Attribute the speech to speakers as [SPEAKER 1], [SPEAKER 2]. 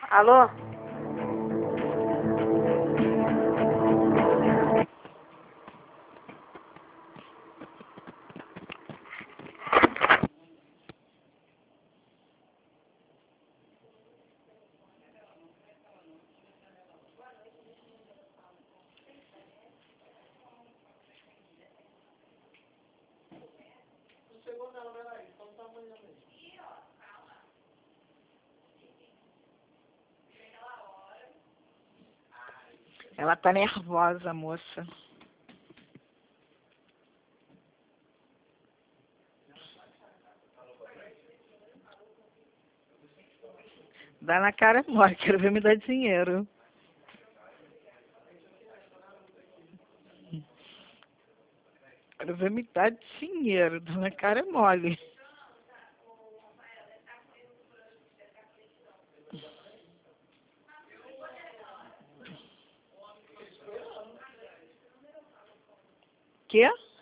[SPEAKER 1] Alô?
[SPEAKER 2] Ela tá nervosa, moça. Dá na cara mole, quero ver me dar dinheiro. Quero ver me dar dinheiro, dá na cara mole. Quê?